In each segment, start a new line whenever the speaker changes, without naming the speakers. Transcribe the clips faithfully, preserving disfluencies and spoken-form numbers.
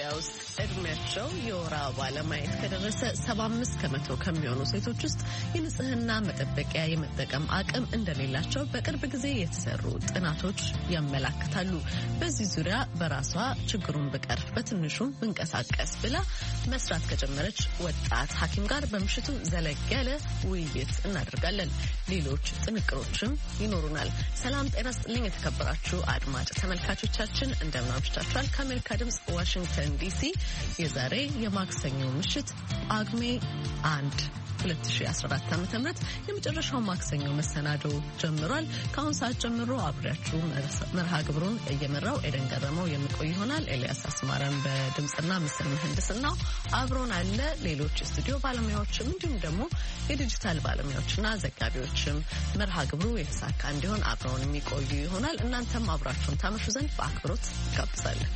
ውስጥ እድሜያቸው የወር አበባ ለማየት ከደረሰ ሰባ አምስት ከመቶ ከሚሆኑ ሴቶች ውስጥ የንጽህና መጠበቂያ የመጠቀም አቅም እንደሌላቸው በቅርብ ጊዜ የተሰሩ ጥናቶች ያመላክታሉ። በዚህ ዙሪያ በራሷ ችግሩን ብቀርፍ በትንሹም ብንቀሳቀስ ብላ መስራት ከጀመረች ወጣት ሐኪም ጋር በምሽቱ ዘለግ ያለ ውይይት እናደርጋለን። ሌሎች ጥንቅሮችም ይኖሩናል። ሰላም ጤና ስጥልኝ የተከበራችሁ አድማጭ ተመልካቾቻችን እንደምን አምሽታችኋል? ከአሜሪካ ድምጽ ዋሽንግተን ዲሲ የዛሬ የማክሰኞ ምሽት ጳጉሜ አንድ ሁለት ሺህ አስራ አራት ዓመተ ምህረት የመጨረሻው ማክሰኞ መሰናዶ ጀምሯል። ከአሁን ሰዓት ጀምሮ አብሬያችሁ መርሃ ግብሩን እየመራው ኤደን ገረመው የምቆይ ይሆናል። ኤልያስ አስማረን በድምጽና ምስል ምህንድስና አብሮን አለ። ሌሎች ስቱዲዮ ባለሙያዎችም እንዲሁም ደግሞ የዲጂታል ባለሙያዎችና ዘጋቢዎችም መርሃ ግብሩ የተሳካ እንዲሆን አብረውን የሚቆዩ ይሆናል። እናንተም አብራችሁን ታመሹ ዘንድ በአክብሮት ጋብዛለን።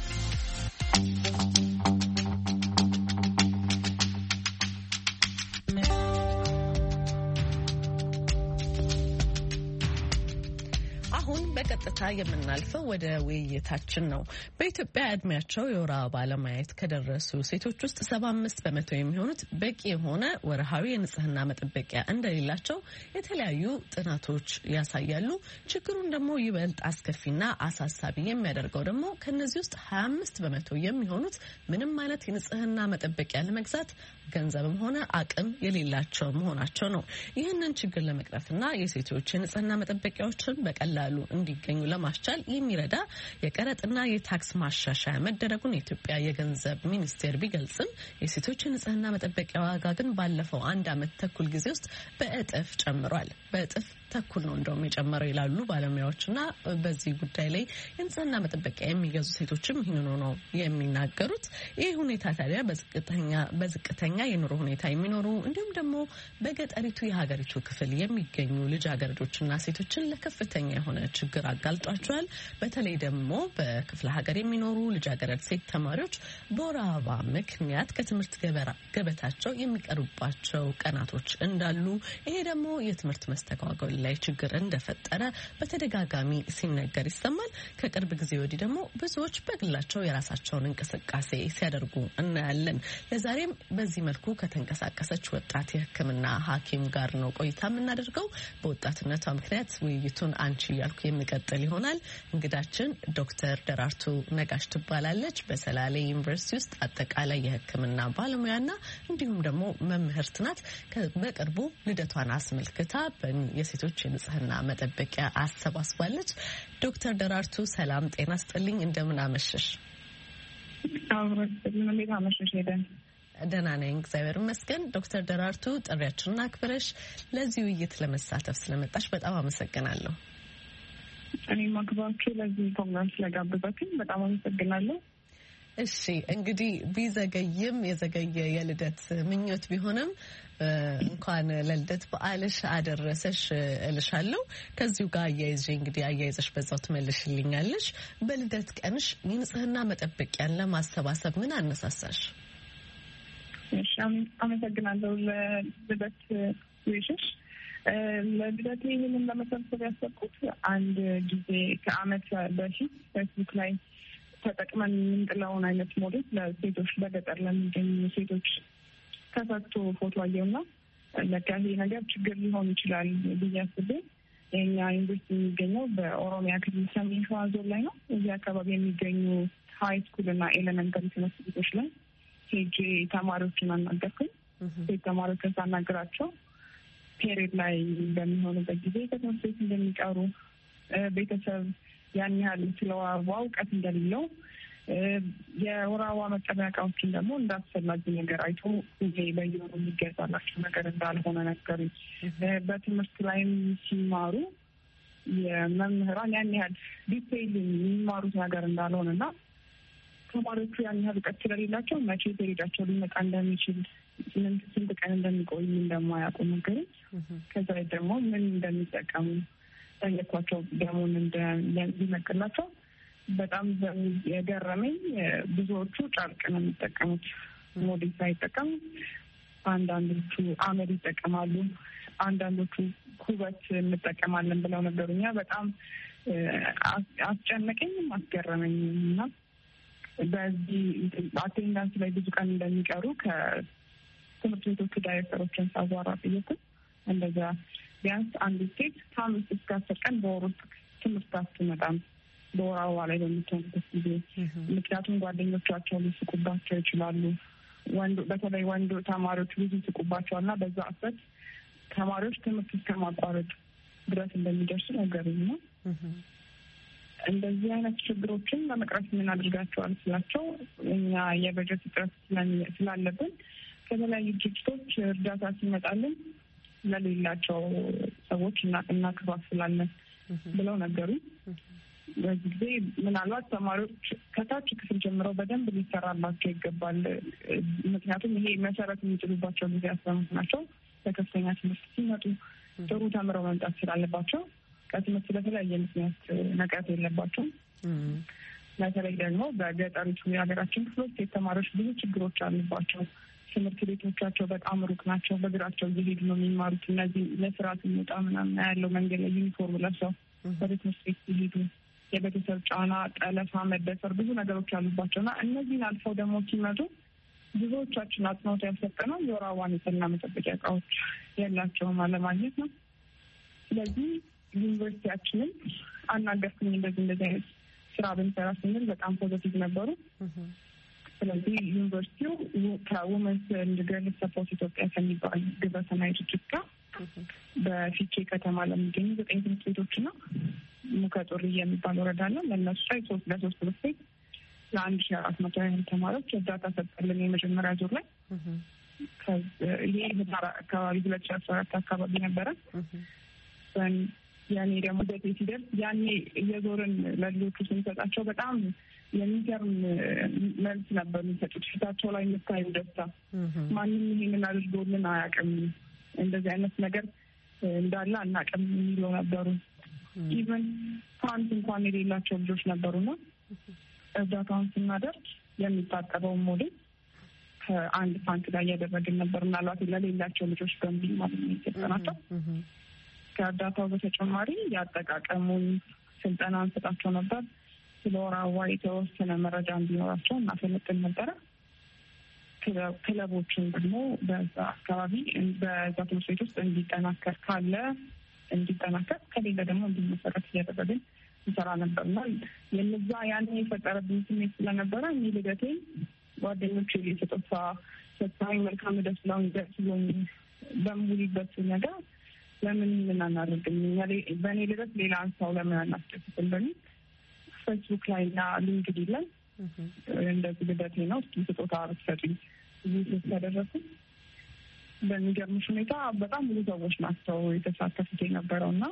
በቀጥታ የምናልፈው ወደ ውይይታችን ነው። በኢትዮጵያ እድሜያቸው የወር አበባ ለማየት ከደረሱ ሴቶች ውስጥ ሰባ አምስት በመቶ የሚሆኑት በቂ የሆነ ወርሃዊ የንጽህና መጠበቂያ እንደሌላቸው የተለያዩ ጥናቶች ያሳያሉ። ችግሩን ደግሞ ይበልጥ አስከፊና አሳሳቢ የሚያደርገው ደግሞ ከነዚህ ውስጥ ሀያ አምስት በመቶ የሚሆኑት ምንም አይነት የንጽህና መጠበቂያ ለመግዛት ገንዘብም ሆነ አቅም የሌላቸው መሆናቸው ነው። ይህንን ችግር ለመቅረፍና የሴቶች የንጽህና መጠበቂያዎችን በቀላሉ እንዲገኙ ለማስቻል የሚረዳ የቀረጥና የታክስ ማሻሻያ መደረጉን የኢትዮጵያ የገንዘብ ሚኒስቴር ቢገልጽም የሴቶች የንጽህና መጠበቂያ ዋጋ ግን ባለፈው አንድ ዓመት ተኩል ጊዜ ውስጥ በእጥፍ ጨምሯል። በእጥፍ ተኩል ነው እንደውም የጨመረው ይላሉ ባለሙያዎችና በዚህ ጉዳይ ላይ የንጽህና መጠበቂያ የሚገዙ ሴቶችም ይህንኑ ነው የሚናገሩት። ይህ ሁኔታ ታዲያ በዝቅተኛ በዝቅተኛ የኑሮ ሁኔታ የሚኖሩ እንዲሁም ደግሞ በገጠሪቱ የሀገሪቱ ክፍል የሚገኙ ልጃገረዶችና ሴቶችን ለከፍተኛ የሆነ ችግር አጋልጧቸዋል። በተለይ ደግሞ በክፍለ ሀገር የሚኖሩ ልጃገረድ ሴት ተማሪዎች በወር አበባ ምክንያት ከትምህርት ገበታቸው የሚቀሩባቸው ቀናቶች እንዳሉ፣ ይሄ ደግሞ የትምህርት መስተጓጎል ላይ ችግር እንደፈጠረ በተደጋጋሚ ሲነገር ይሰማል። ከቅርብ ጊዜ ወዲህ ደግሞ ብዙዎች በግላቸው የራሳቸውን እንቅስቃሴ ሲያደርጉ እናያለን። ለዛሬም በዚህ መልኩ ከተንቀሳቀሰች ወጣት የሕክምና ሐኪም ጋር ነው ቆይታ የምናደርገው። በወጣትነቷ ምክንያት ውይይቱን አንቺ እያልኩ የሚቀጥል ይሆናል። እንግዳችን ዶክተር ደራርቱ ነጋሽ ትባላለች። በሰላሌ ዩኒቨርሲቲ ውስጥ አጠቃላይ የሕክምና ባለሙያና እንዲሁም ደግሞ መምህርት ናት። በቅርቡ ልደቷን አስመልክታ የሴቶች የንጽህና መጠበቂያ አሰባስባለች። ዶክተር ደራርቱ ሰላም ጤና ስጥልኝ፣ እንደምን አመሸሽ? ደህና ነኝ እግዚአብሔር ይመስገን። ዶክተር ደራርቱ ጥሪያችንን አክብረሽ ለዚህ ውይይት ለመሳተፍ ስለመጣሽ በጣም አመሰግናለሁ።
እኔ ማክባችሁ ለዚህ ፕሮግራም ስለጋበዛችኝ በጣም አመሰግናለሁ።
እሺ እንግዲህ ቢዘገይም የዘገየ የልደት ምኞት ቢሆንም እንኳን ለልደት በዓልሽ አደረሰሽ እልሻለሁ። ከዚሁ ጋር አያይዤ እንግዲህ አያይዘሽ በዛው ትመልሽልኛለሽ። በልደት ቀንሽ የንጽህና መጠበቂያን ለማሰባሰብ ምን አነሳሳሽ?
እሺ አመሰግናለሁ ለልደት ዊሽሽ። ለልደት ይህንን ለመሰብሰብ ያሰብኩት አንድ ጊዜ ከዓመት በፊት ፌስቡክ ላይ ተጠቅመን የምንጥለውን አይነት ሞዴል ለሴቶች በገጠር ለሚገኙ ሴቶች ተፈቶ ፎቶ አየውና ለካ ይሄ ነገር ችግር ሊሆን ይችላል ብዬ አስቤ የኛ ዩኒቨርሲቲ የሚገኘው በኦሮሚያ ክልል ሰሜን ሸዋ ዞን ላይ ነው። እዚህ አካባቢ የሚገኙ ሀይ ስኩል እና ኤሌመንተሪ ትምህርት ቤቶች ላይ ሄጄ ተማሪዎችን አናገርኩኝ። ሴት ተማሪዎችን ሳናገራቸው ፔሬድ ላይ በሚሆኑበት ጊዜ ከትምህርት ቤት እንደሚቀሩ፣ ቤተሰብ ያን ያህል ስለ ወር አበባ እውቀት እንደሌለው፣ የወር አበባ መቀበያ እቃዎችን ደግሞ እንዳስፈላጊ ነገር አይቶ ጊዜ በየወሩ የሚገዛላቸው ነገር እንዳልሆነ ነገሩኝ። በትምህርት ላይም ሲማሩ የመምህራን ያን ያህል ዲቴይል የሚማሩት ነገር እንዳልሆነና ተማሪዎቹ ያን ያህል እውቀት ስለሌላቸው መቼ ፔሬዳቸው ሊመጣ እንደሚችል ስንት ስንት ቀን እንደሚቆይ እንደማያውቁ ነገሩኝ። ከዛ ደግሞ ምን እንደሚጠቀሙ ጠየኳቸው። ደሞን እንደሚመቅላቸው በጣም የገረመኝ ብዙዎቹ ጨርቅ ነው የሚጠቀሙት፣ ሞዴል ሳይጠቀሙ። አንዳንዶቹ አመድ ይጠቀማሉ፣ አንዳንዶቹ ኩበት እንጠቀማለን ብለው ነገሩኛ። በጣም አስጨነቀኝም አስገረመኝም እና በዚህ አቴንዳንስ ላይ ብዙ ቀን እንደሚቀሩ ከትምህርት ቤቶቹ ዳይሬክተሮችን ሳዋራ ጠየቅኩ። እንደዛ ቢያንስ አንድ ሴት ከአምስት እስከ አስር ቀን በወር ውስጥ ትምህርት አትመጣም በወር አበባ ላይ በምትሆንበት ጊዜ። ምክንያቱም ጓደኞቻቸው ሊስቁባቸው ይችላሉ። ወንድ በተለይ ወንድ ተማሪዎች ብዙ ይስቁባቸዋልና በዛ አፈት ተማሪዎች ትምህርት እስከ ማቋረጥ ድረስ እንደሚደርሱ ነገሩኝ ነው። እንደዚህ አይነት ችግሮችን ለመቅረፍ ምን አድርጋቸዋል ስላቸው እኛ የበጀት እጥረት ስላለብን ከተለያዩ ድርጅቶች እርዳታ ሲመጣልን ለሌላቸው ሰዎች እናከፋፍላለን ብለው ነገሩኝ። በዚህ ጊዜ ምናልባት ተማሪዎች ከታች ክፍል ጀምረው በደንብ ሊሰራባቸው ይገባል። ምክንያቱም ይሄ መሰረት የሚጥሉባቸው ጊዜ ያስበሙት ናቸው። በከፍተኛ ትምህርት ሲመጡ ጥሩ ተምረው መምጣት ስላለባቸው ከትምህርት በተለያየ ምክንያት መቅረት የለባቸው። በተለይ ደግሞ በገጠሪቱ የሀገራችን ክፍሎች የተማሪዎች ብዙ ችግሮች አሉባቸው። ትምህርት ቤቶቻቸው በጣም ሩቅ ናቸው። በእግራቸው እየሄዱ ነው የሚማሩት። እነዚህ ለስራ ሲመጣ ምናምን ያለው መንገድ ላይ ዩኒፎርም ለብሰው ወደ ትምህርት ቤት ሲሄዱ የቤተሰብ ጫና፣ ጠለፋ፣ መደፈር ብዙ ነገሮች አሉባቸውና እነዚህን አልፈው ደግሞ ሲመጡ ብዙዎቻችን አጽንኦት ያልሰጠነው የወር አበባ ንጽህና መጠበቂያ እቃዎች የላቸውም አለማግኘት ነው። ስለዚህ ዩኒቨርሲቲያችንን አናገርኩኝ እንደዚህ እንደዚህ አይነት ስራ ብንሰራ ስንል በጣም ፖዘቲቭ ነበሩ። ስለዚህ ዩኒቨርሲቲው ከውመንስ ኤንድ ገርልስ ሰፖርት ኢትዮጵያ ከሚባል ግብረሰናይ ድርጅት ጋር በፊቼ ከተማ ለሚገኙ ዘጠኝ ትምህርት ቤቶችና ሙከጦሪ የሚባል ወረዳ አለ። ለእነሱ ላይ ሶስት ለሶስት ትምህርት ቤት ለአንድ ሺ አራት መቶ ያህል ተማሪዎች እርዳታ ሰጠልን። የመጀመሪያ ዙር ላይ ይሄ ህዳር አካባቢ ሁለት ሺ አስራ አራት አካባቢ ነበረ። ያኔ ደግሞ ደሴ ሲደርስ ያኔ እየዞርን ለልጆቹ ስንሰጣቸው በጣም የሚገርም መልስ ነበር የሚሰጡት። ፊታቸው ላይ የምታዩ ደስታ ማንም ይሄንን አድርጎልን አያውቅም፣ እንደዚህ አይነት ነገር እንዳለ አናውቅም የሚለው ነበሩ። ኢቨን ፓንት እንኳን የሌላቸው ልጆች ነበሩና እርዳታውን ስናደርግ የሚታጠበውን ሞዴል ከአንድ ፓንት ላይ እያደረግን ነበር። ምናልባት ለሌላቸው ልጆች በሚል ማለት ነው የሰጠናቸው። ከእርዳታው በተጨማሪ የአጠቃቀሙን ስልጠና እንሰጣቸው ነበር። ስለ ወር አበባ የተወሰነ መረጃ እንዲኖራቸው እናሰለጥን ነበረ። ክለቦችን ደግሞ በዛ አካባቢ በዛ ትምህርት ቤት ውስጥ እንዲጠናከር ካለ እንዲጠናከር ከሌለ ደግሞ እንዲመሰረት እያደረግን እንሰራ ነበር እና የነዛ ያን የፈጠረብኝ ስሜት ስለነበረ እኔ ልደቴን ጓደኞቼ ስጦታ ሰጥተውኝ መልካም ልደት ብለውኝ ደስ ብሎኝ በሙሉበት ነገር ለምን ምን አናደርግም በእኔ ልደት ሌላ ሰው ለምን አናስደስትም በሚል ፌስቡክ ላይ እና ሊንክድኢን ላይ እንደዚህ ልደቴ ነው እስኪ ስጦታ ብትሰጡኝ ብዙ ተደረሱ። በሚገርምሽ ሁኔታ በጣም ብዙ ሰዎች ናቸው የተሳተፉት የነበረው እና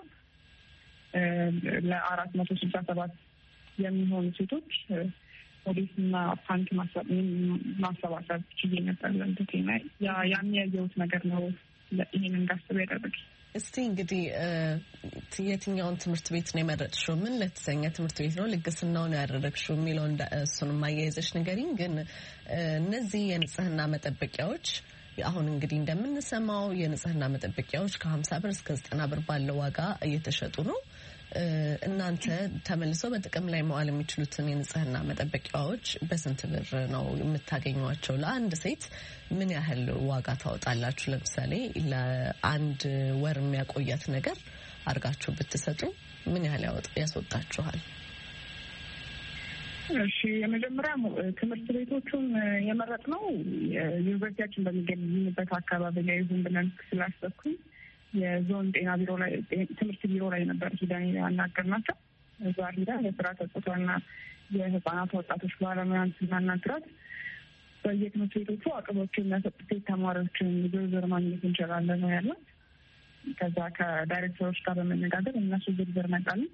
ለአራት መቶ ስልሳ ሰባት የሚሆኑ ሴቶች ሞዴስና ፓንት ማሰባሰብ ችዬ ነበር። ለንደቴና ያን ያየሁት ነገር ነው ይህን እንዳስብ ያደረግ።
እስቲ እንግዲህ የትኛውን ትምህርት ቤት ነው የመረጥሽው? ምን ለተሰኘ ትምህርት ቤት ነው ልግስናውን ያደረግሽው የሚለው እሱንም አያይዘሽ ንገሪኝ። ግን እነዚህ የንጽህና መጠበቂያዎች አሁን እንግዲህ እንደምንሰማው የንጽህና መጠበቂያዎች ከሀምሳ ብር እስከ ዘጠና ብር ባለው ዋጋ እየተሸጡ ነው። እናንተ ተመልሰው በጥቅም ላይ መዋል የሚችሉትን የንጽህና መጠበቂያዎች በስንት ብር ነው የምታገኟቸው? ለአንድ ሴት ምን ያህል ዋጋ ታወጣላችሁ? ለምሳሌ ለአንድ ወር የሚያቆያት ነገር አድርጋችሁ ብትሰጡ ምን ያህል ያስወጣችኋል?
እሺ፣ የመጀመሪያ ትምህርት ቤቶቹን የመረጥነው ዩኒቨርሲቲያችን በሚገኝበት አካባቢ ላይ ይሁን ብለን ስላሰብኩኝ የዞን ጤና ቢሮ ላይ ትምህርት ቢሮ ላይ ነበር ሂደን ያናገርናቸው። እዛ ሂዳ የስራ ተጽቷና የህፃናት ወጣቶች ባለሙያን ስናናግራት በየትምህርት ቤቶቹ አቅሞችን የሚያሰጡት ተማሪዎችን ዝርዝር ማግኘት እንችላለን ነው ያለው። ከዛ ከዳይሬክተሮች ጋር በመነጋገር እነሱ ዝርዝር መጣልን።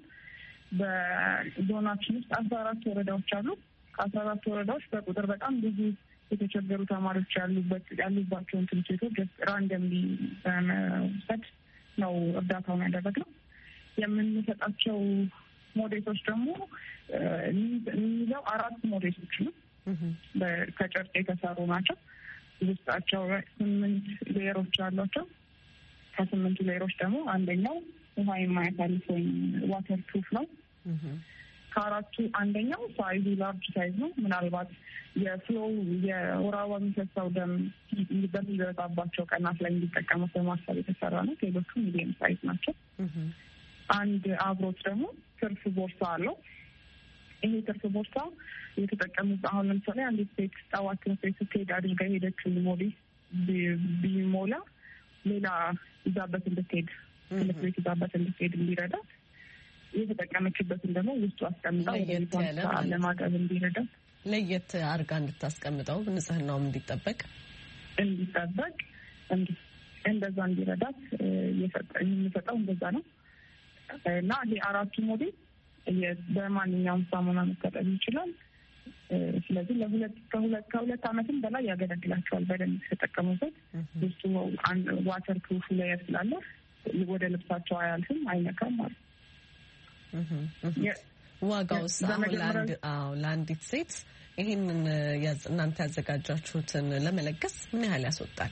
በዞናችን ውስጥ አስራ አራት ወረዳዎች አሉ። ከአስራ አራት ወረዳዎች በቁጥር በጣም ብዙ የተቸገሩ ተማሪዎች ያሉበት ያሉባቸውን ትምህርት ቤቶች ራንደምሊ በመውሰድ ነው እርዳታውን ያደረግነው። የምንሰጣቸው ሞዴሶች ደግሞ የሚይዘው አራት ሞዴሶች ነው። ከጨርቅ የተሰሩ ናቸው። ውስጣቸው ስምንት ሌየሮች አሏቸው። ከስምንቱ ሌየሮች ደግሞ አንደኛው ውሃ የማያሳልፍ ወይም ዋተር ፕሩፍ ነው። ከአራቱ አንደኛው ሳይዙ ላርጅ ሳይዝ ነው። ምናልባት የፍሎው የወር አበባ የሚፈሰው ደም በሚበዛባቸው ቀናት ላይ እንዲጠቀሙት በማሰብ የተሰራ ነው። ሌሎቹ ሚዲየም ሳይዝ ናቸው። አንድ አብሮት ደግሞ ትርፍ ቦርሳ አለው። ይሄ ትርፍ ቦርሳ የተጠቀሙት አሁን ለምሳሌ አንዲት ሴት ጠዋት ትምህርት ቤት ስትሄድ አድርጋ ሄደችው ሞዴስ ቢሞላ ሌላ ይዛበት እንድትሄድ ትምህርት ቤት ይዛበት እንድትሄድ እንዲረዳት የተጠቀመችበትን ደግሞ ውስጡ አስቀምጣ ለማጠብ እንዲረዳት
ለየት አርጋ እንድታስቀምጠው ንጽህናውም እንዲጠበቅ
እንዲጠበቅ እንደዛ እንዲረዳት የሚሰጠው እንደዛ ነው። እና ይሄ አራቱ ሞዴል በማንኛውም ሳሙና መታጠብ ይችላል። ስለዚህ ለሁለት ከሁለት ከሁለት ዓመትም በላይ ያገለግላቸዋል። በደንብ ተጠቀሙበት። ውስጡ ዋተር ፕሩፍ ሌየር ስላለ ወደ ልብሳቸው አያልፍም፣ አይነካም ማለት ነው።
ዋጋውስ አሁን ለአንድ አዎ ለአንዲት ሴት ይሄንን እናንተ ያዘጋጃችሁትን ለመለገስ ምን ያህል ያስወጣል?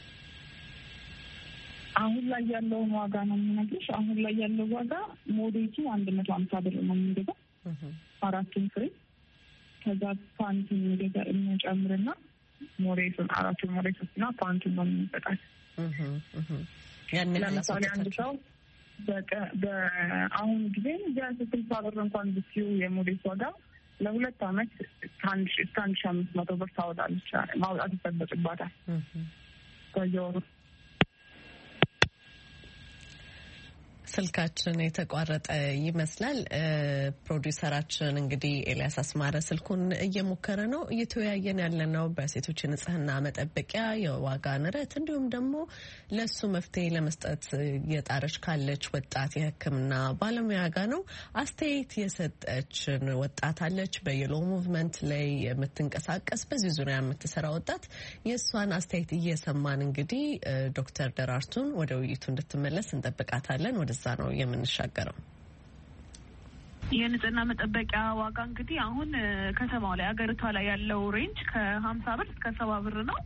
አሁን ላይ ያለውን ዋጋ ነው የምነግርሽ። አሁን ላይ ያለው ዋጋ ሞዴቱ አንድ መቶ ሀምሳ ብር ነው የምንገዛው አራቱን ፍሬ። ከዛ ፓንቱን ገዛ እንጨምርና ሞዴቱን አራቱን ሞዴቱና ፓንቱን ነው የምንሰጣት። ለምሳሌ አንድ ሰው በአሁኑ ጊዜ ቢያንስ ስልሳ ብር እንኳን ብትዩ የሞዴት ዋጋ ለሁለት ዓመት ከአንድ ሺ እስከ አንድ ሺ አምስት መቶ ብር ታወጣለች ማውጣት ይጠበቅባታል በየወሩ።
ስልካችን የተቋረጠ ይመስላል። ፕሮዲውሰራችን እንግዲህ ኤልያስ አስማረ ስልኩን እየሞከረ ነው። እየተወያየን ያለነው በሴቶች ንጽህና መጠበቂያ የዋጋ ንረት እንዲሁም ደግሞ ለሱ መፍትሄ ለመስጠት የጣረች ካለች ወጣት የሕክምና ባለሙያ ጋር ነው። አስተያየት የሰጠችን ወጣት አለች፣ በየሎ ሙቭመንት ላይ የምትንቀሳቀስ በዚህ ዙሪያ የምትሰራ ወጣት። የእሷን አስተያየት እየሰማን እንግዲህ ዶክተር ደራርቱን ወደ ውይይቱ እንድትመለስ እንጠብቃታለን። ወደ እዛ ነው የምንሻገረው።
የንጽህና መጠበቂያ ዋጋ እንግዲህ አሁን ከተማው ላይ አገሪቷ ላይ ያለው ሬንጅ ከሀምሳ ብር እስከ ሰባ ብር ነው።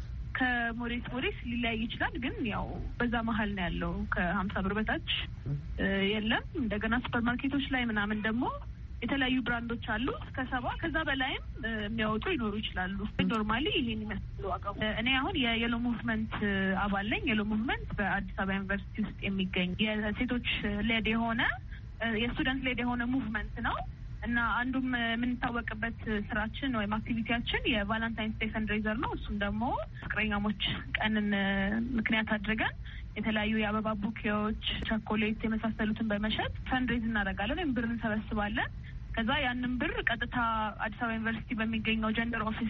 ከሞዴስ ሞዴስ ሊለያይ ይችላል፣ ግን ያው በዛ መሀል ነው ያለው። ከሀምሳ ብር በታች የለም። እንደገና ሱፐር ማርኬቶች ላይ ምናምን ደግሞ የተለያዩ ብራንዶች አሉ እስከ ሰባ ከዛ በላይም የሚያወጡ ይኖሩ ይችላሉ። ኖርማሊ ይሄን ይመስሉ ዋጋው። እኔ አሁን የየሎ ሙቭመንት አባል ነኝ። የሎ ሙቭመንት በአዲስ አበባ ዩኒቨርሲቲ ውስጥ የሚገኝ የሴቶች ሌድ የሆነ የስቱደንት ሌድ የሆነ ሙቭመንት ነው እና አንዱም የምንታወቅበት ስራችን ወይም አክቲቪቲያችን የቫለንታይንስ ዴይ ፈንድሬዘር ነው። እሱም ደግሞ ፍቅረኛሞች ቀንን ምክንያት አድርገን የተለያዩ የአበባ ቡኬዎች፣ ቸኮሌት የመሳሰሉትን በመሸጥ ፈንድሬዝ እናደርጋለን ወይም ብር እንሰበስባለን። ከዛ ያንን ብር ቀጥታ አዲስ አበባ ዩኒቨርሲቲ በሚገኘው ጀንደር ኦፊስ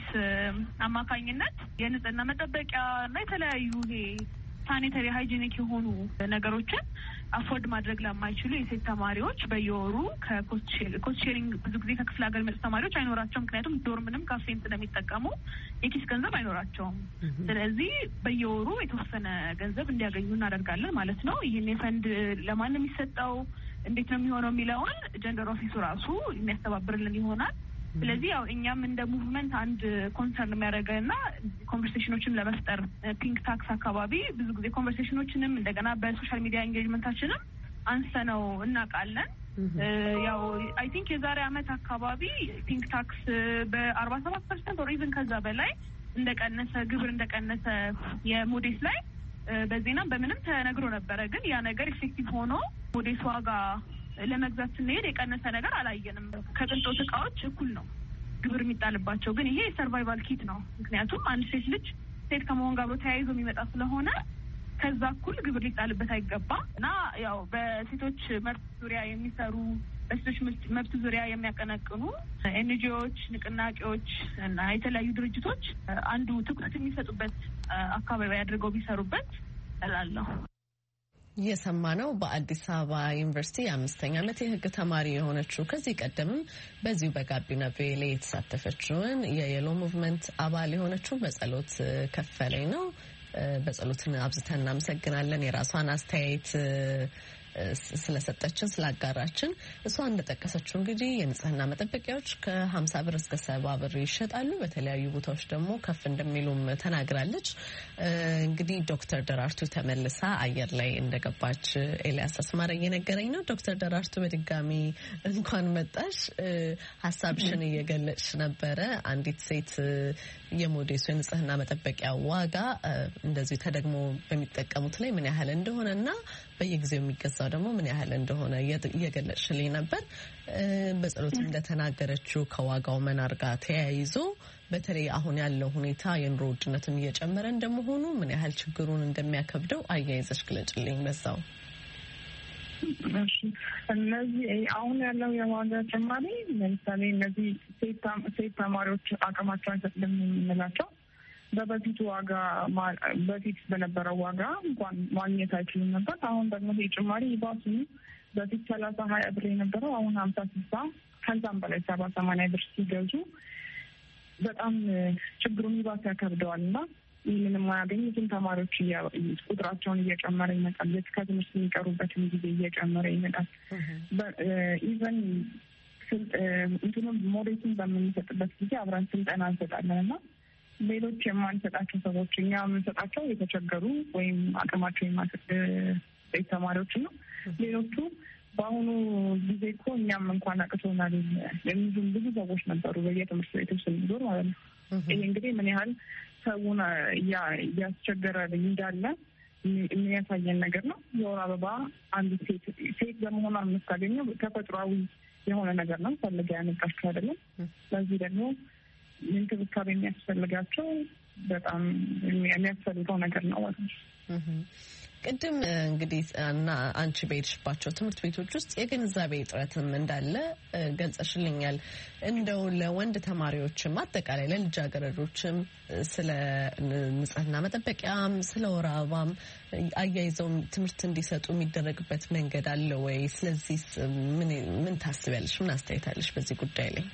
አማካኝነት የንጽህና መጠበቂያ እና የተለያዩ ይሄ ሳኒተሪ ሃይጂኒክ የሆኑ ነገሮችን አፎርድ ማድረግ ለማይችሉ የሴት ተማሪዎች በየወሩ ከኮስት ሼሪንግ ብዙ ጊዜ ከክፍለ ሀገር የሚመጡ ተማሪዎች አይኖራቸውም። ምክንያቱም ዶርምንም ካፌም ስለሚጠቀሙ የኪስ ገንዘብ አይኖራቸውም። ስለዚህ በየወሩ የተወሰነ ገንዘብ እንዲያገኙ እናደርጋለን ማለት ነው። ይህን የፈንድ ለማን ነው የሚሰጠው፣ እንዴት ነው የሚሆነው የሚለውን ጀንደር ኦፊሱ ራሱ የሚያስተባብርልን ይሆናል። ስለዚህ ያው እኛም እንደ ሙቭመንት አንድ ኮንሰርን የሚያደርገንና ኮንቨርሴሽኖችን ለመፍጠር ፒንክ ታክስ አካባቢ ብዙ ጊዜ ኮንቨርሴሽኖችንም እንደገና በሶሻል ሚዲያ ኤንጌጅመንታችንም አንስተነው እናውቃለን። ያው አይ ቲንክ የዛሬ አመት አካባቢ ፒንክ ታክስ በአርባ ሰባት ፐርሰንት ኦር ኢቭን ከዛ በላይ እንደቀነሰ ግብር እንደቀነሰ የሞዴስ ላይ በዜና በምንም ተነግሮ ነበረ። ግን ያ ነገር ኢፌክቲቭ ሆኖ ሞዴስ ዋጋ ለመግዛት ስንሄድ የቀነሰ ነገር አላየንም። ከቅንጦት እቃዎች እኩል ነው ግብር የሚጣልባቸው። ግን ይሄ የሰርቫይቫል ኪት ነው። ምክንያቱም አንድ ሴት ልጅ ሴት ከመሆን ጋር ተያይዞ የሚመጣ ስለሆነ ከዛ እኩል ግብር ሊጣልበት አይገባም እና ያው በሴቶች መብት ዙሪያ የሚሰሩ በሴቶች መብት ዙሪያ የሚያቀነቅኑ ኤንጂኦዎች፣ ንቅናቄዎች እና የተለያዩ ድርጅቶች አንዱ ትኩረት የሚሰጡበት አካባቢ አድርገው ቢሰሩበት እላለሁ።
የሰማነው በአዲስ አበባ ዩኒቨርሲቲ የአምስተኛ ዓመት የሕግ ተማሪ የሆነችው ከዚህ ቀደምም በዚሁ በጋቢና ቪኦኤ ላይ የተሳተፈችውን የየሎ ሙቭመንት አባል የሆነችው በጸሎት ከፈለኝ ነው። በጸሎትን አብዝተን እናመሰግናለን። የራሷን አስተያየት ስለሰጠችን ስላጋራችን። እሷ እንደጠቀሰችው እንግዲህ የንጽህና መጠበቂያዎች ከሀምሳ ብር እስከ ሰባ ብር ይሸጣሉ። በተለያዩ ቦታዎች ደግሞ ከፍ እንደሚሉም ተናግራለች። እንግዲህ ዶክተር ደራርቱ ተመልሳ አየር ላይ እንደገባች ኤልያስ አስማረ እየነገረኝ ነው። ዶክተር ደራርቱ በድጋሚ እንኳን መጣሽ። ሀሳብሽን እየገለጽሽ ነበረ። አንዲት ሴት የሞዴሱ የንጽህና መጠበቂያ ዋጋ እንደዚህ ተደግሞ በሚጠቀሙት ላይ ምን ያህል እንደሆነና በየጊዜው የሚገዛው ደግሞ ምን ያህል እንደሆነ እየገለጽሽልኝ ነበር። በጸሎት እንደተናገረችው ከዋጋው መናር ጋር ተያይዞ በተለይ አሁን ያለው ሁኔታ የኑሮ ውድነትም እየጨመረ እንደመሆኑ ምን ያህል ችግሩን እንደሚያከብደው አያይዘሽ ግለጭልኝ በዛው።
እነዚህ አሁን ያለው የዋጋ ጭማሪ ለምሳሌ እነዚህ ሴት ተማሪዎች አቅማቸው አይፈቅድም የምንላቸው በበፊቱ ዋጋ በፊት በነበረው ዋጋ እንኳን ማግኘት አይችሉም ነበር። አሁን ደግሞ ይሄ ጭማሪ ይባሱ በፊት ሰላሳ ሀያ ብር የነበረው አሁን ሀምሳ ስልሳ ከዛም በላይ ሰባ ሰማንያ ብር ሲገዙ በጣም ችግሩን ይባስ ያከብደዋል እና ይህንን የማያገኙትን ተማሪዎች ቁጥራቸውን እየጨመረ ይመጣል። ከትምህርት የሚቀሩበትን ጊዜ እየጨመረ ይመጣል። ኢቨን እንትኑን ሞዴቱን በምንሰጥበት ጊዜ አብረን ስልጠና እንሰጣለን እና ሌሎች የማንሰጣቸው ሰዎች እኛ የምንሰጣቸው የተቸገሩ ወይም አቅማቸው የማይፈቅድ ሴት ተማሪዎችን ነው። ሌሎቹ በአሁኑ ጊዜ እኮ እኛም እንኳን አቅቶናል የሚሉን ብዙ ሰዎች ነበሩ በየትምህርት ቤቶች ስንዞር ማለት ነው። ይሄ እንግዲህ ምን ያህል ሰውን እያስቸገረ እንዳለ የሚያሳየን ነገር ነው። የወር አበባ አንድ ሴት ሴት በመሆኗ የምታገኘው ተፈጥሯዊ የሆነ ነገር ነው። ፈልጋ ያመጣችው አይደለም። ስለዚህ ደግሞ እንክብካቤ የሚያስፈልጋቸው በጣም የሚያስፈልገው ነገር ነው ማለት ነው።
ቅድም እንግዲህ እና አንቺ በሄድሽባቸው ትምህርት ቤቶች ውስጥ የግንዛቤ እጥረትም እንዳለ ገልጸሽልኛል። እንደው ለወንድ ተማሪዎችም አጠቃላይ ለልጃገረዶችም ስለ ንጽህና መጠበቂያም ስለ ወር አበባም አያይዘው ትምህርት እንዲሰጡ የሚደረግበት መንገድ አለ ወይ? ስለዚህ ምን ምን ታስቢያለሽ? ምን አስተያየታለሽ በዚህ ጉዳይ ላይ?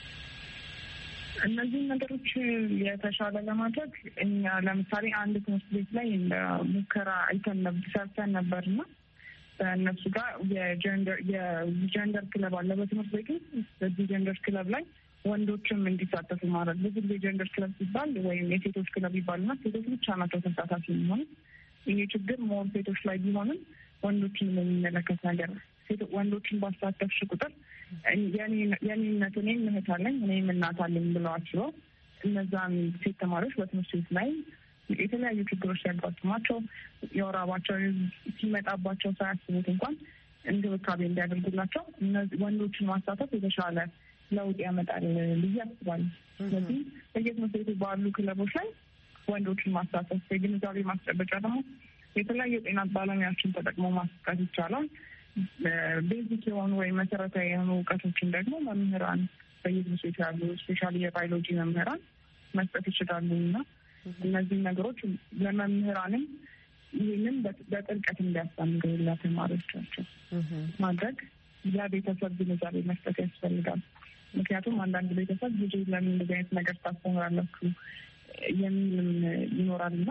እነዚህን ነገሮች የተሻለ ለማድረግ እኛ ለምሳሌ አንድ ትምህርት ቤት ላይ ሙከራ አይተን ሰርተን ነበርና በእነሱ ጋር የጀንደር የጀንደር ክለብ አለ በትምህርት ቤቱ። በዚህ ጀንደር ክለብ ላይ ወንዶችም እንዲሳተፉ ማድረግ። ብዙ ጊዜ ጀንደር ክለብ ሲባል ወይም የሴቶች ክለብ ይባልና ሴቶች ብቻ ናቸው ተሳታፊ የሚሆኑ። ይሄ ችግር ሞር ሴቶች ላይ ቢሆንም ወንዶችን የሚመለከት ነገር ነው። ወንዶችን ባሳተፍሽ ቁጥር የኔነት እኔም እህት አለኝ እኔም እናት አለኝ ብለው አስበው እነዛን ሴት ተማሪዎች በትምህርት ቤት ላይ የተለያዩ ችግሮች ሲያጋጥሟቸው የወር አበባቸው ሲመጣባቸው ሳያስቡት እንኳን እንክብካቤ እንዲያደርጉላቸው ወንዶችን ማሳተፍ የተሻለ ለውጥ ያመጣል ብዬ አስባለሁ። ስለዚህ በየትምህርት ቤቱ ባሉ ክለቦች ላይ ወንዶችን ማሳተፍ፣ የግንዛቤ ማስጨበጫ ደግሞ የተለያዩ የጤና ባለሙያዎችን ተጠቅሞ ማስቀት ይቻላል። ቤዚክ የሆኑ ወይም መሰረታዊ የሆኑ እውቀቶችን ደግሞ መምህራን በየትምህርት ቤቱ ያሉ ስፔሻሊ የባዮሎጂ መምህራን መስጠት ይችላሉ እና እነዚህ ነገሮች ለመምህራንም ይህንን በጥልቀት እንዲያስተምሩ ለተማሪዎቻቸው ማድረግ ለቤተሰብ ግንዛቤ መስጠት ያስፈልጋል። ምክንያቱም አንዳንድ ቤተሰብ ልጅ ለምን እንደዚህ አይነት ነገር ታስተምራላችሁ የሚልም ይኖራልና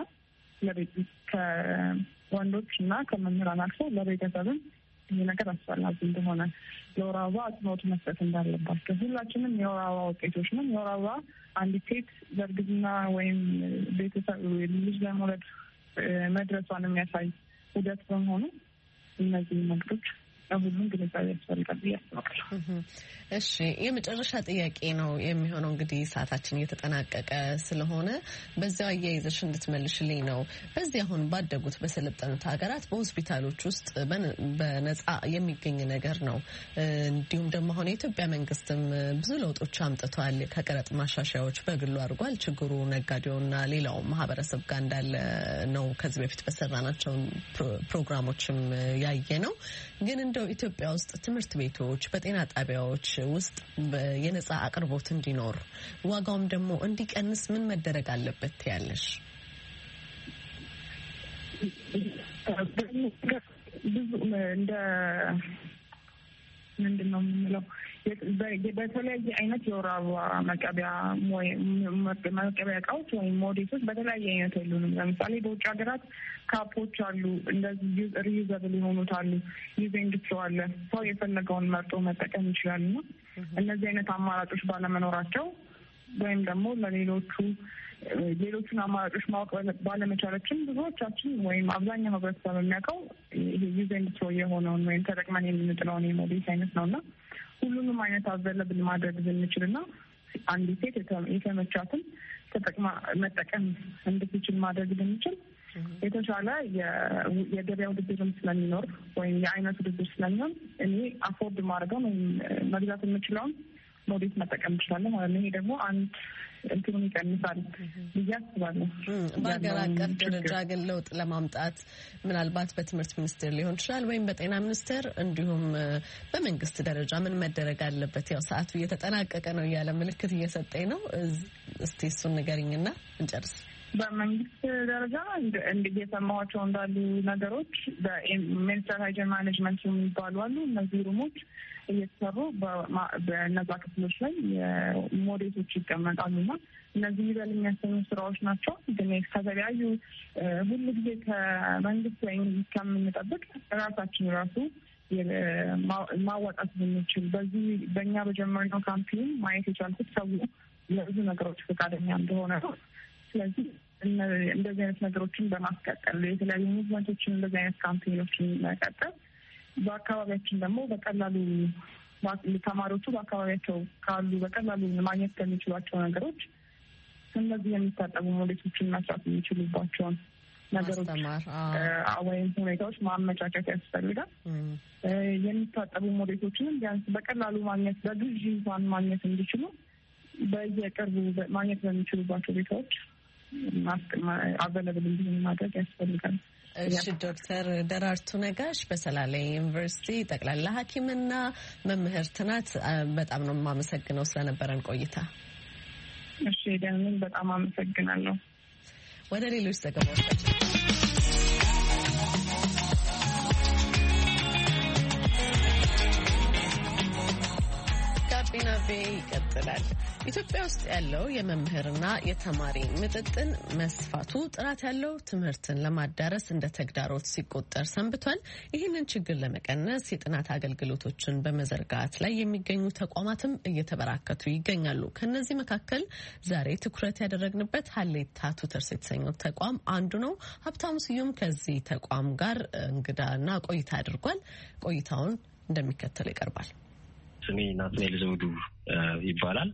ከወንዶች እና ከመምህራን አልፎ ለቤተሰብም ይህ ነገር አስፈላጊ እንደሆነ የወር አበባ አጽንኦት መስጠት እንዳለባቸው። ሁላችንም የወር አበባ ውጤቶች ነን። የወር አበባ አንዲት ሴት በእርግዝና ወይም ቤተሰብ ልጅ ለመውለድ መድረሷን የሚያሳይ ሂደት በመሆኑ እነዚህ ነገሮች ሁሉም ግንዛቤ ያስፈልጋል ብዬ አስባለሁ።
እሺ፣ የመጨረሻ ጥያቄ ነው የሚሆነው። እንግዲህ ሰዓታችን እየተጠናቀቀ ስለሆነ በዚያው አያይዘሽ እንድትመልሽልኝ ነው። በዚህ አሁን ባደጉት በሰለጠኑት ሀገራት በሆስፒታሎች ውስጥ በነጻ የሚገኝ ነገር ነው። እንዲሁም ደግሞ አሁን የኢትዮጵያ መንግስትም ብዙ ለውጦች አምጥቷል። ከቀረጥ ማሻሻያዎች በግሉ አድርጓል። ችግሩ ነጋዴውና ሌላው ማህበረሰብ ጋር እንዳለ ነው። ከዚህ በፊት በሰራናቸው ፕሮግራሞችም ያየ ነው። ግን እንደው ኢትዮጵያ ውስጥ ትምህርት ቤቶች፣ በጤና ጣቢያዎች ውስጥ የነጻ አቅርቦት እንዲኖር ዋጋውም ደግሞ እንዲቀንስ ምን መደረግ አለበት ያለሽ?
ብዙ እንደ ምንድን ነው የምንለው በተለያየ አይነት የወር አበባ መቀቢያ መቀቢያ እቃዎች ወይም ሞዴሶች በተለያየ አይነት የሉንም። ለምሳሌ በውጭ ሀገራት ካፖች አሉ፣ እንደዚህ ሪዩዘብል የሆኑት አሉ፣ ዩዚንግ ትሮ አለ። ሰው የፈለገውን መርጦ መጠቀም ይችላል እና እነዚህ አይነት አማራጮች ባለመኖራቸው ወይም ደግሞ ለሌሎቹ ሌሎቹን አማራጮች ማወቅ ባለመቻላችን ብዙዎቻችን ወይም አብዛኛው ህብረተሰብ የሚያውቀው ይሄ ዩዚንግ ትሮ የሆነውን ወይም ተጠቅመን የምንጥለውን የሞዴስ አይነት ነው እና ሁሉንም አይነት አቬለብል ማድረግ ብንችልና አንዲት ሴት የተመቻትን ተጠቅማ መጠቀም እንድትችል ማድረግ ብንችል የተሻለ የገበያ ውድድርም ስለሚኖር ወይም የአይነት ውድድር ስለሚሆን እኔ አፎርድ ማድረገውን ወይም መግዛት የምችለውን ሞዴስ መጠቀም እንችላለን ማለት ነው። ይሄ ደግሞ አንድ እንትኑን ይቀንሳል ብዬ አስባለሁ።
በሀገር አቀፍ ደረጃ ግን ለውጥ ለማምጣት ምናልባት በትምህርት ሚኒስቴር ሊሆን ይችላል ወይም በጤና ሚኒስቴር እንዲሁም በመንግስት ደረጃ ምን መደረግ አለበት? ያው ሰዓቱ እየተጠናቀቀ ነው እያለ ምልክት እየሰጠኝ ነው። እስቲ እሱን ንገሪኝና እንጨርስ።
በመንግስት ደረጃ እየሰማኋቸው እንዳሉ ነገሮች በሚኒስትር ሃይጂን ማኔጅመንት የሚባሉ አሉ። እነዚህ ሩሞች እየተሰሩ በነዛ ክፍሎች ላይ ሞዴሶች ይቀመጣሉና እነዚህ ይበል የሚያሰኙ ስራዎች ናቸው። ግን ከተለያዩ ሁሉ ጊዜ ከመንግስት ወይም ከምንጠብቅ ራሳችን ራሱ ማዋጣት ብንችል በዚህ በእኛ በጀመርነው ካምፔን ማየት የቻልኩት ሰው ለብዙ ነገሮች ፈቃደኛ እንደሆነ ነው። ስለዚህ እንደዚህ አይነት ነገሮችን በማስቀጠል የተለያዩ ሙቭመንቶችን እንደዚህ አይነት ካምፔኖችን መቀጠል በአካባቢያችን ደግሞ በቀላሉ ተማሪዎቹ በአካባቢያቸው ካሉ በቀላሉ ማግኘት ከሚችሏቸው ነገሮች እነዚህ የሚታጠቡ ሞዴሶችን መስራት የሚችሉባቸውን ነገሮች ወይም ሁኔታዎች ማመቻቸት ያስፈልጋል። የሚታጠቡ ሞዴሶችንም ቢያንስ በቀላሉ ማግኘት በግዢ እንኳን ማግኘት እንዲችሉ በየቅርቡ ማግኘት በሚችሉባቸው ቤታዎች አቬለብል እንዲሆን ማድረግ ያስፈልጋል።
እሺ ዶክተር ደራርቱ ነጋሽ በሰላሌ ዩኒቨርሲቲ ጠቅላላ ሐኪምና መምህርት ናት። በጣም ነው የማመሰግነው ስለነበረን ቆይታ።
እሺ ደህና በጣም አመሰግናለሁ።
ወደ ሌሎች ዘገባዎች ቢናቤ ይቀጥላል። ኢትዮጵያ ውስጥ ያለው የመምህርና የተማሪ ምጥጥን መስፋቱ ጥራት ያለው ትምህርትን ለማዳረስ እንደ ተግዳሮት ሲቆጠር ሰንብቷል። ይህንን ችግር ለመቀነስ የጥናት አገልግሎቶችን በመዘርጋት ላይ የሚገኙ ተቋማትም እየተበራከቱ ይገኛሉ። ከነዚህ መካከል ዛሬ ትኩረት ያደረግንበት ሀሌታ ቱተርስ የተሰኘው ተቋም አንዱ ነው። ሀብታሙ ስዩም ከዚህ ተቋም ጋር እንግዳና ቆይታ አድርጓል። ቆይታውን እንደሚከተለው ይቀርባል።
ስሜ ናትናኤል ዘውዱ ይባላል።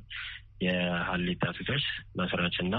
የሀሌታ ቱተርስ መስራችና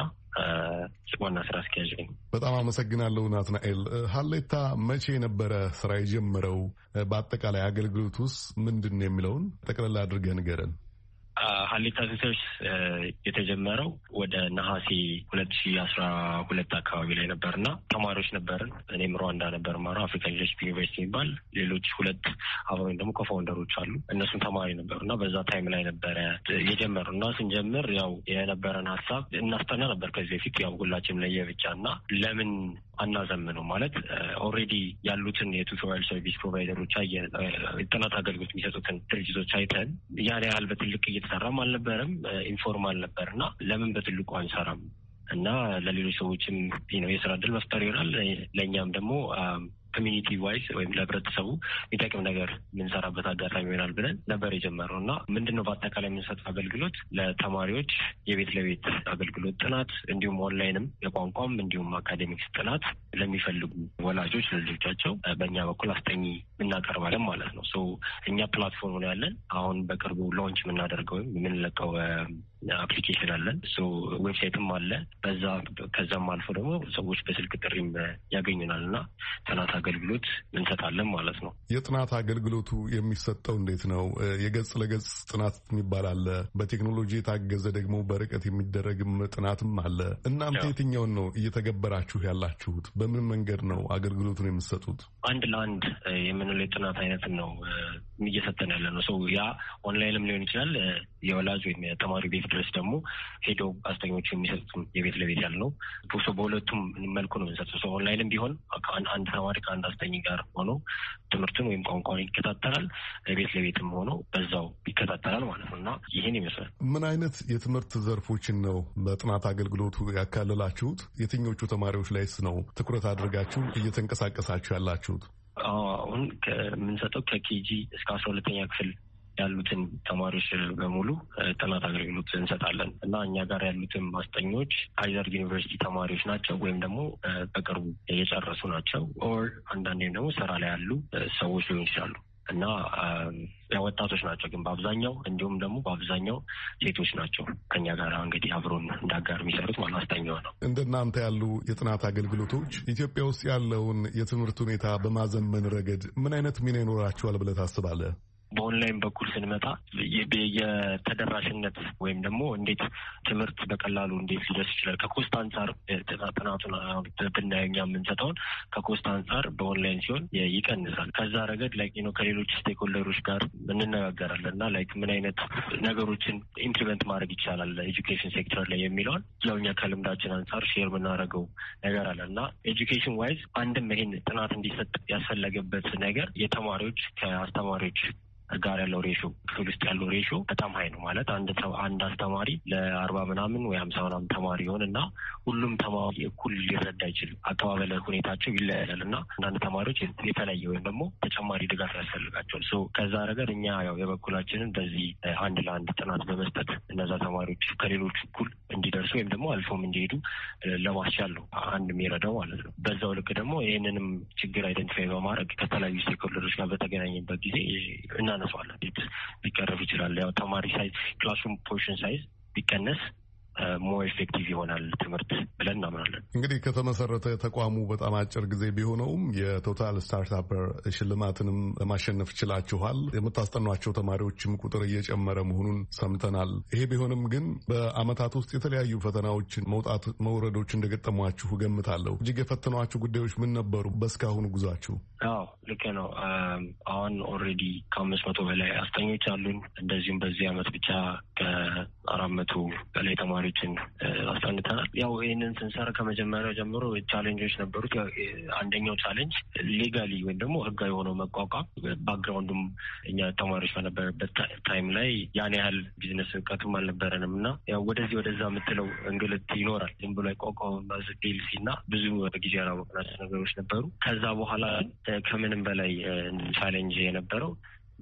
ዋና ስራ አስኪያጅ ነኝ።
በጣም አመሰግናለሁ ናትናኤል። ሀሌታ መቼ የነበረ ስራ የጀመረው? በአጠቃላይ አገልግሎት ውስጥ ምንድን ነው የሚለውን ጠቅላላ አድርገህ ንገረን።
ሀሌታ ቱተርስ የተጀመረው ወደ ነሐሴ ሁለት ሺ አስራ ሁለት አካባቢ ላይ ነበርና ተማሪዎች ነበርን። እኔም ሩዋንዳ ነበር ማረው አፍሪካን ዩኒቨርሲቲ ዩኒቨርሲቲ የሚባል ሌሎች ሁለት አብረን ደግሞ ኮፋውንደሮች አሉ። እነሱም ተማሪ ነበሩና በዛ ታይም ላይ ነበረ የጀመረው እና ስንጀምር ያው የነበረን ሀሳብ እናስጠና ነበር ከዚህ በፊት ያው ሁላችንም ለየብቻ እና ለምን አናዘምነው ማለት ኦልሬዲ ያሉትን የቱቶሪያል ሰርቪስ ፕሮቫይደሮች አየን፣ ጥናት አገልግሎት የሚሰጡትን ድርጅቶች አይተን ያን ያህል በትልቅ እየተሰራም አልነበረም፣ ኢንፎርማል ነበር እና ለምን በትልቁ አንሰራም እና ለሌሎች ሰዎችም ነው የስራ እድል መፍጠር ይሆናል፣ ለእኛም ደግሞ ኮሚኒቲ ዋይዝ ወይም ለህብረተሰቡ የሚጠቅም ነገር የምንሰራበት አጋጣሚ ይሆናል ብለን ነበር የጀመረው እና ምንድን ነው በአጠቃላይ የምንሰጠው አገልግሎት ለተማሪዎች የቤት ለቤት አገልግሎት ጥናት፣ እንዲሁም ኦንላይንም የቋንቋም እንዲሁም አካዴሚክስ ጥናት ለሚፈልጉ ወላጆች ለልጆቻቸው በእኛ በኩል አስጠኚ እናቀርባለን ማለት ነው። ሶ እኛ ፕላትፎርም ነው ያለን። አሁን በቅርቡ ሎንች የምናደርገው ወይም የምንለቀው አፕሊኬሽን አለን። ሶ ዌብሳይትም አለ። በዛ ከዛም አልፎ ደግሞ ሰዎች በስልክ ጥሪም ያገኙናል እና ጥናት አገልግሎት እንሰጣለን ማለት ነው።
የጥናት አገልግሎቱ የሚሰጠው እንዴት ነው? የገጽ ለገጽ ጥናት የሚባል አለ። በቴክኖሎጂ የታገዘ ደግሞ በርቀት የሚደረግም ጥናትም አለ። እናንተ የትኛውን ነው እየተገበራችሁ ያላችሁት? በምን መንገድ ነው አገልግሎቱን የምትሰጡት?
አንድ ለአንድ የምንለው የጥናት አይነትን ነው እየሰጠን ያለ ነው። ያ ኦንላይንም ሊሆን ይችላል። የወላጅ ወይም የተማሪ ቤት ድረስ ደግሞ ሄዶ አስጠኞቹ የሚሰጡት የቤት ለቤት ያለ ነው። በሁለቱም መልኩ ነው የምንሰጠው። ኦንላይንም ቢሆን አንድ ተማሪ ከአንድ አስጠኝ ጋር ሆኖ ትምህርቱን ወይም ቋንቋውን ይከታተላል፣ ቤት ለቤትም ሆኖ በዛው ይከታተላል ማለት ነው እና ይህን ይመስላል።
ምን አይነት የትምህርት ዘርፎችን ነው በጥናት አገልግሎቱ ያካለላችሁት? የትኞቹ ተማሪዎች ላይስ ነው ትኩረት አድርጋችሁ እየተንቀሳቀሳችሁ ያላችሁት?
አሁን ከምንሰጠው ከኬጂ እስከ አስራ ሁለተኛ ክፍል ያሉትን ተማሪዎች በሙሉ ጥናት አገልግሎት እንሰጣለን እና እኛ ጋር ያሉትን አስጠኞች አይዘር ዩኒቨርሲቲ ተማሪዎች ናቸው ወይም ደግሞ በቅርቡ የጨረሱ ናቸው። ኦር አንዳንዴም ደግሞ ስራ ላይ ያሉ ሰዎች ሊሆን ይችላሉ እና ወጣቶች ናቸው። ግን በአብዛኛው እንዲሁም ደግሞ በአብዛኛው ሴቶች ናቸው ከኛ ጋር እንግዲህ አብሮን እንዳጋር የሚሰሩት ማለት አስጠኛው ነው።
እንደናንተ ያሉ የጥናት አገልግሎቶች ኢትዮጵያ ውስጥ ያለውን የትምህርት ሁኔታ በማዘመን ረገድ ምን አይነት ሚና ይኖራቸዋል ብለህ ታስባለህ?
በኦንላይን በኩል ስንመጣ የተደራሽነት ወይም ደግሞ እንዴት ትምህርት በቀላሉ እንዴት ሊደርስ ይችላል ከኮስት አንጻር ጥናቱን ብናየው እኛ የምንሰጠውን ከኮስት አንጻር በኦንላይን ሲሆን ይቀንሳል። ከዛ ረገድ ላይክ ነው ከሌሎች ስቴክሆልደሮች ጋር እንነጋገራለን እና ላይክ ምን አይነት ነገሮችን ኢምፕሊመንት ማድረግ ይቻላል ኤጁኬሽን ሴክተር ላይ የሚለውን ያው እኛ ከልምዳችን አንጻር ሼር የምናደርገው ነገር አለ እና ኤጁኬሽን ዋይዝ አንድም ይሄን ጥናት እንዲሰጥ ያስፈለገበት ነገር የተማሪዎች ከአስተማሪዎች ጋር ያለው ሬሾ ክፍል ውስጥ ያለው ሬሾ በጣም ሀይ ነው። ማለት አንድ አንድ አስተማሪ ለአርባ ምናምን ወይ ሀምሳ ምናምን ተማሪ ይሆን እና ሁሉም ተማሪ እኩል ሊረዳ አይችልም። አቀባበል ሁኔታቸው ይለያያል እና አንዳንድ ተማሪዎች የተለየ ወይም ደግሞ ተጨማሪ ድጋፍ ያስፈልጋቸዋል። ሶ ከዛ ነገር እኛ ያው የበኩላችንን በዚህ አንድ ለአንድ ጥናት በመስጠት እነዛ ተማሪዎች ከሌሎች እኩል እንዲደርሱ ወይም ደግሞ አልፎም እንዲሄዱ ለማስቻል ነው አንድ የሚረዳው ማለት ነው። በዛው ልክ ደግሞ ይህንንም ችግር አይደንቲፋይ በማድረግ ከተለያዩ ስቴክሆልደሮች ጋር በተገናኘበት ጊዜ እና ነሷል ሊቀረፍ ይችላል። ያው ተማሪ ሳይዝ ክላስሩም ፖርሽን ሳይዝ ቢቀነስ ሞር ኤፌክቲቭ ይሆናል ትምህርት ብለን እናምናለን።
እንግዲህ ከተመሰረተ ተቋሙ በጣም አጭር ጊዜ ቢሆነውም የቶታል ስታርታፐር ሽልማትንም ለማሸነፍ ችላችኋል። የምታስጠኗቸው ተማሪዎችም ቁጥር እየጨመረ መሆኑን ሰምተናል። ይሄ ቢሆንም ግን በአመታት ውስጥ የተለያዩ ፈተናዎችን መውጣት መውረዶች እንደገጠሟችሁ ገምታለሁ። እጅግ የፈተኗችሁ ጉዳዮች ምን ነበሩ በእስካሁኑ ጉዟችሁ?
አዎ ልክ ነው። አሁን ኦልሬዲ ከአምስት መቶ በላይ አስጠኞች አሉን። እንደዚሁም በዚህ አመት ብቻ ከአራት መቶ በላይ ተማሪዎችን አስጠንተናል። ያው ይህንን ስንሰራ ከመጀመሪያው ጀምሮ ቻሌንጆች ነበሩት። አንደኛው ቻሌንጅ ሌጋሊ ወይም ደግሞ ህጋዊ ሆነው መቋቋም። ባክግራውንዱም እኛ ተማሪዎች በነበረበት ታይም ላይ ያን ያህል ቢዝነስ እውቀቱም አልነበረንም እና ያው ወደዚህ ወደዛ የምትለው እንግልት ይኖራል። ዝም ብሎ አይቋቋም ፒኤልሲ እና ብዙ ጊዜ ያላወቅናቸው ነገሮች ነበሩ። ከዛ በኋላ ከምንም በላይ ቻሌንጅ የነበረው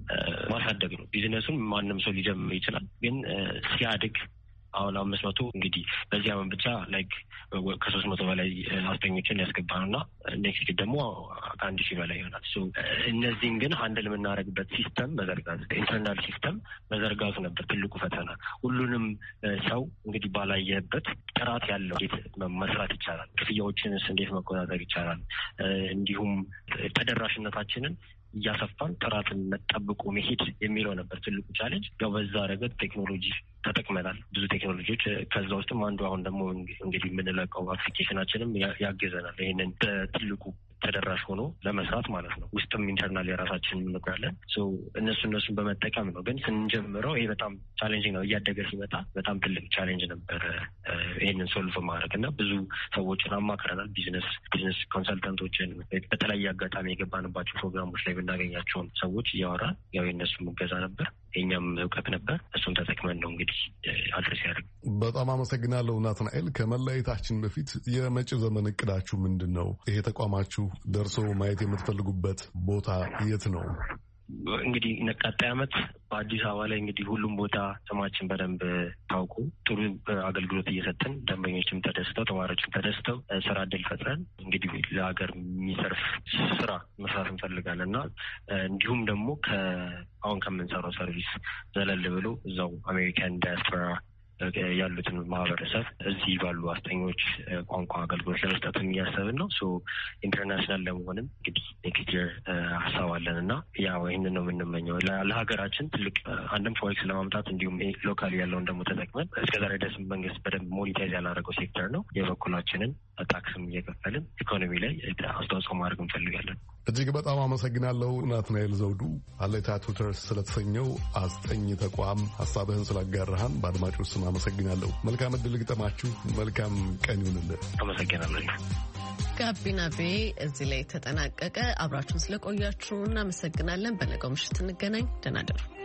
ማሳደግ ነው። ቢዝነሱን ማንም ሰው ሊጀምር ይችላል፣ ግን ሲያድግ አሁን አምስት መቶ እንግዲህ በዚህ አመት ብቻ ላይክ ከሶስት መቶ በላይ አስጠኞችን ያስገባ ነው እና ኔክስት ደግሞ ከአንድ ሺህ በላይ ይሆናል። እነዚህን ግን ሀንድል የምናደርግበት ሲስተም መዘርጋት ኢንተርናል ሲስተም መዘርጋቱ ነበር ትልቁ ፈተና። ሁሉንም ሰው እንግዲህ ባላየህበት ጥራት ያለው እንዴት መስራት ይቻላል፣ ክፍያዎችንስ እንዴት መቆጣጠር ይቻላል፣ እንዲሁም ተደራሽነታችንን እያሰፋን ጥራትን መጠብቁ መሄድ የሚለው ነበር ትልቁ ቻሌንጅ። ያው በዛ ረገድ ቴክኖሎጂ ተጠቅመናል፣ ብዙ ቴክኖሎጂዎች። ከዛ ውስጥም አንዱ አሁን ደግሞ እንግዲህ የምንለቀው አፕሊኬሽናችንም ያግዘናል ይህንን በትልቁ ተደራሽ ሆኖ ለመስራት ማለት ነው። ውስጥም ኢንተርናል የራሳችን እንቆያለን። እነሱ እነሱን በመጠቀም ነው። ግን ስንጀምረው ይሄ በጣም ቻሌንጂንግ ነው። እያደገ ሲመጣ በጣም ትልቅ ቻሌንጅ ነበረ ይህንን ሶልቭ ማድረግ እና ብዙ ሰዎችን አማክረናል። ቢዝነስ ቢዝነስ ኮንሰልታንቶችን በተለያየ አጋጣሚ የገባንባቸው ፕሮግራሞች ላይ ብናገኛቸውን ሰዎች እያወራን ያው የእነሱ ሙገዛ ነበር፣ የኛም እውቀት ነበር። እሱን ተጠቅመን ነው እንግዲህ አድረስ ያደርግ።
በጣም አመሰግናለሁ ናትናኤል። ከመለያየታችን በፊት የመጪ ዘመን እቅዳችሁ ምንድን ነው? ይሄ ተቋማችሁ ደርሶ ማየት የምትፈልጉበት ቦታ የት ነው?
እንግዲህ ቀጣይ ዓመት በአዲስ አበባ ላይ እንግዲህ ሁሉም ቦታ ስማችን በደንብ ታውቁ ጥሩ አገልግሎት እየሰጠን ደንበኞችም ተደስተው ተማሪዎችም ተደስተው ስራ እድል ፈጥረን እንግዲህ ለሀገር የሚሰርፍ ስራ መስራት እንፈልጋለን እና እንዲሁም ደግሞ ከአሁን ከምንሰራው ሰርቪስ ዘለል ብሎ እዛው አሜሪካን ዳያስፖራ ያሉትን ማህበረሰብ እዚህ ባሉ አስጠኞች ቋንቋ አገልግሎት ለመስጠት እያሰብን ነው። ሶ ኢንተርናሽናል ለመሆንም እንግዲህ ኔክስት ይር ሀሳብ አለን እና ያው ይህንን ነው የምንመኘው ለሀገራችን ትልቅ አንድም ፎሬክስ ለማምጣት እንዲሁም ሎካል ያለውን ደግሞ ተጠቅመን እስከዛሬ ድረስ መንግስት በደንብ ሞኒታይዝ ያላደረገው ሴክተር ነው። የበኩላችንን ታክስም እየከፈልን ኢኮኖሚ ላይ አስተዋጽኦ ማድረግ እንፈልጋለን።
እጅግ በጣም አመሰግናለሁ ናትናኤል ዘውዱ። አለታ ቱተርስ ስለተሰኘው አስጠኝ ተቋም ሀሳብህን ስላጋራሃን በአድማጮች ስም አመሰግናለሁ። መልካም እድል ግጠማችሁ። መልካም ቀን ይሁንልን።
አመሰግናለሁ።
ጋቢና ቤ እዚህ ላይ ተጠናቀቀ። አብራችሁን ስለቆያችሁ እናመሰግናለን። በነገው ምሽት እንገናኝ። ደህና እደሩ።